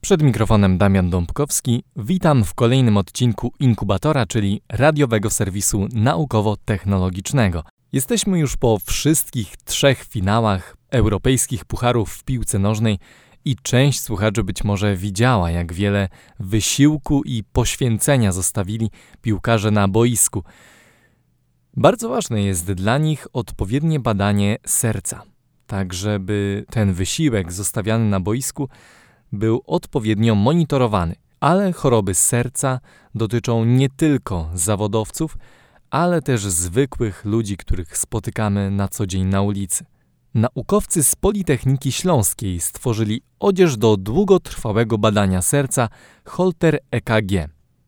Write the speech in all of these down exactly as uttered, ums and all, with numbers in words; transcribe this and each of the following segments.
Przed mikrofonem Damian Dąbkowski. Witam w kolejnym odcinku Inkubatora, czyli radiowego serwisu naukowo-technologicznego. Jesteśmy już po wszystkich trzech finałach europejskich pucharów w piłce nożnej i część słuchaczy być może widziała, jak wiele wysiłku i poświęcenia zostawili piłkarze na boisku. Bardzo ważne jest dla nich odpowiednie badanie serca, tak żeby ten wysiłek zostawiany na boisku był odpowiednio monitorowany. Ale choroby serca dotyczą nie tylko zawodowców, ale też zwykłych ludzi, których spotykamy na co dzień na ulicy. Naukowcy z Politechniki Śląskiej stworzyli odzież do długotrwałego badania serca Holter E K G.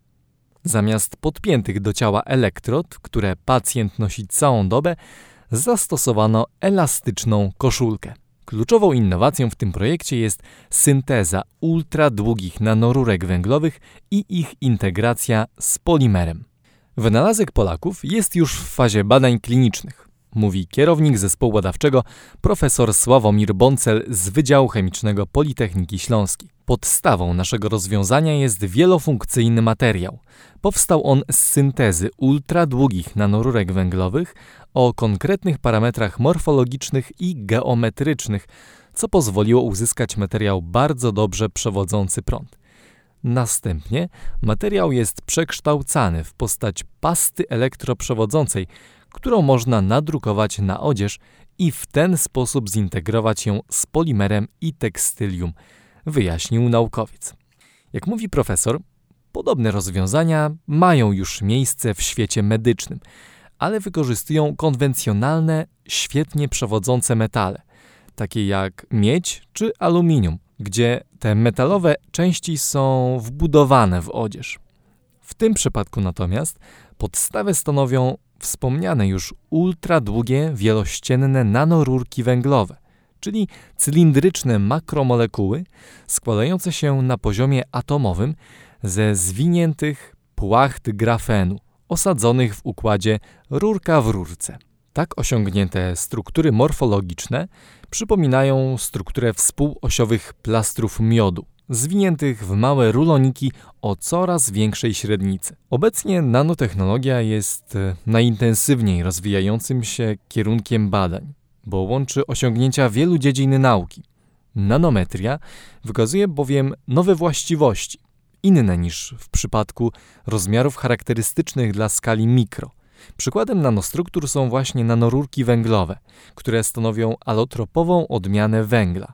Zamiast podpiętych do ciała elektrod, które pacjent nosi całą dobę, zastosowano elastyczną koszulkę. Kluczową innowacją w tym projekcie jest synteza ultradługich nanorurek węglowych i ich integracja z polimerem. Wynalazek Polaków jest już w fazie badań klinicznych, mówi kierownik zespołu badawczego profesor Sławomir Boncel z Wydziału Chemicznego Politechniki Śląskiej. Podstawą naszego rozwiązania jest wielofunkcyjny materiał. Powstał on z syntezy ultradługich nanorurek węglowych o konkretnych parametrach morfologicznych i geometrycznych, co pozwoliło uzyskać materiał bardzo dobrze przewodzący prąd. Następnie materiał jest przekształcany w postać pasty elektroprzewodzącej, którą można nadrukować na odzież i w ten sposób zintegrować ją z polimerem i tekstylium, wyjaśnił naukowiec. Jak mówi profesor, podobne rozwiązania mają już miejsce w świecie medycznym, ale wykorzystują konwencjonalne, świetnie przewodzące metale, takie jak miedź czy aluminium, gdzie te metalowe części są wbudowane w odzież. W tym przypadku natomiast podstawę stanowią wspomniane już ultradługie, wielościenne nanorurki węglowe, czyli cylindryczne makromolekuły składające się na poziomie atomowym ze zwiniętych płacht grafenu, osadzonych w układzie rurka w rurce. Tak osiągnięte struktury morfologiczne przypominają strukturę współosiowych plastrów miodu, zwiniętych w małe ruloniki o coraz większej średnicy. Obecnie nanotechnologia jest najintensywniej rozwijającym się kierunkiem badań, bo łączy osiągnięcia wielu dziedzin nauki. Nanometria wykazuje bowiem nowe właściwości, inne niż w przypadku rozmiarów charakterystycznych dla skali mikro. Przykładem nanostruktur są właśnie nanorurki węglowe, które stanowią alotropową odmianę węgla.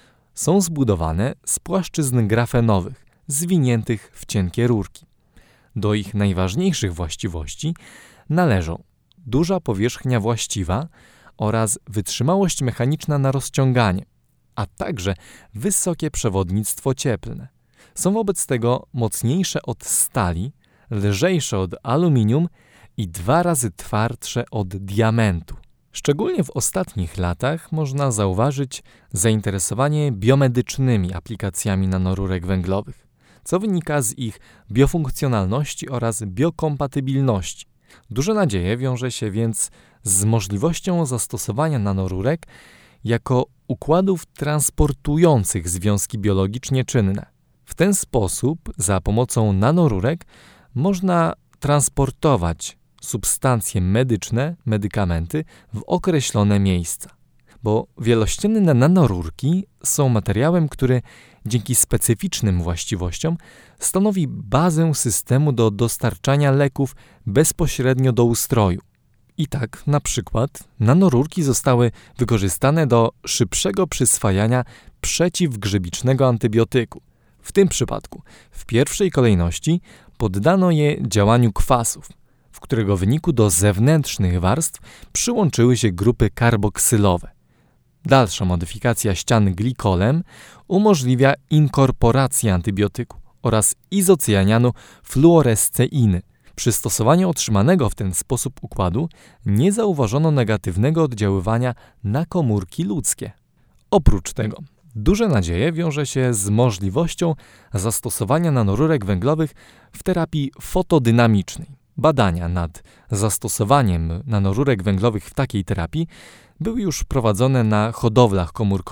Są zbudowane z płaszczyzn grafenowych, zwiniętych w cienkie rurki. Do ich najważniejszych właściwości należą duża powierzchnia właściwa oraz wytrzymałość mechaniczna na rozciąganie, a także wysokie przewodnictwo cieplne. Są wobec tego mocniejsze od stali, lżejsze od aluminium i dwa razy twardsze od diamentu. Szczególnie w ostatnich latach można zauważyć zainteresowanie biomedycznymi aplikacjami nanorurek węglowych, co wynika z ich biofunkcjonalności oraz biokompatybilności. Duże nadzieje wiąże się więc z możliwością zastosowania nanorurek jako układów transportujących związki biologicznie czynne. W ten sposób za pomocą nanorurek można transportować substancje medyczne, medykamenty w określone miejsca. Bo wielościenne nanorurki są materiałem, który dzięki specyficznym właściwościom stanowi bazę systemu do dostarczania leków bezpośrednio do ustroju. I tak na przykład nanorurki zostały wykorzystane do szybszego przyswajania przeciwgrzybicznego antybiotyku. W tym przypadku w pierwszej kolejności poddano je działaniu kwasów, w którego wyniku do zewnętrznych warstw przyłączyły się grupy karboksylowe. Dalsza modyfikacja ścian glikolem umożliwia inkorporację antybiotyku oraz izocyanianu fluoresceiny. Przy stosowaniu otrzymanego w ten sposób układu nie zauważono negatywnego oddziaływania na komórki ludzkie. Oprócz tego duże nadzieje wiąże się z możliwością zastosowania nanorurek węglowych w terapii fotodynamicznej. Badania nad zastosowaniem nanorurek węglowych w takiej terapii były już prowadzone na hodowlach komórkowych.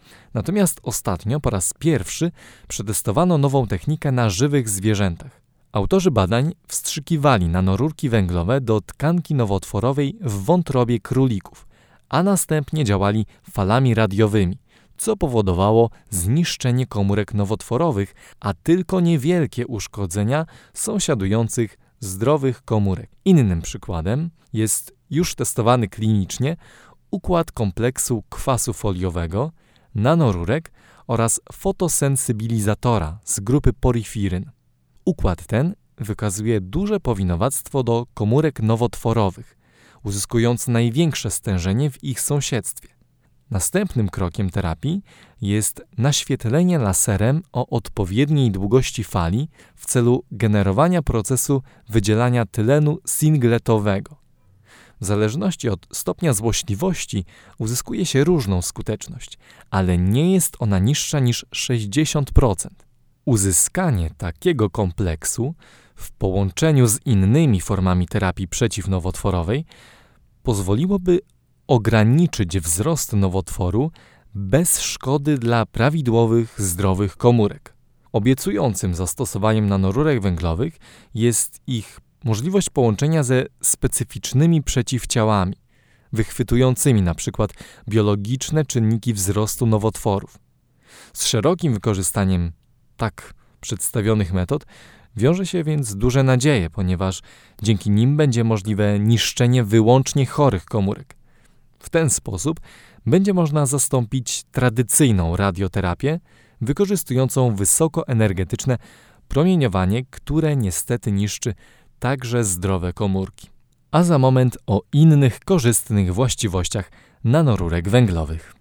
Natomiast ostatnio po raz pierwszy przetestowano nową technikę na żywych zwierzętach. Autorzy badań wstrzykiwali nanorurki węglowe do tkanki nowotworowej w wątrobie królików, a następnie działali falami radiowymi, co powodowało zniszczenie komórek nowotworowych, a tylko niewielkie uszkodzenia sąsiadujących zdrowych komórek. Innym przykładem jest już testowany klinicznie układ kompleksu kwasu foliowego, nanorurek oraz fotosensybilizatora z grupy porifiryn. Układ ten wykazuje duże powinowactwo do komórek nowotworowych, uzyskując największe stężenie w ich sąsiedztwie. Następnym krokiem terapii jest naświetlenie laserem o odpowiedniej długości fali w celu generowania procesu wydzielania tylenu singletowego. W zależności od stopnia złośliwości uzyskuje się różną skuteczność, ale nie jest ona niższa niż sześćdziesiąt procent. Uzyskanie takiego kompleksu w połączeniu z innymi formami terapii przeciwnowotworowej pozwoliłoby ograniczyć wzrost nowotworu bez szkody dla prawidłowych, zdrowych komórek. Obiecującym zastosowaniem nanorurek węglowych jest ich możliwość połączenia ze specyficznymi przeciwciałami, wychwytującymi np. biologiczne czynniki wzrostu nowotworów. Z szerokim wykorzystaniem tak przedstawionych metod wiąże się więc duże nadzieje, ponieważ dzięki nim będzie możliwe niszczenie wyłącznie chorych komórek. W ten sposób będzie można zastąpić tradycyjną radioterapię wykorzystującą wysokoenergetyczne promieniowanie, które niestety niszczy także zdrowe komórki. A za moment o innych korzystnych właściwościach nanorurek węglowych.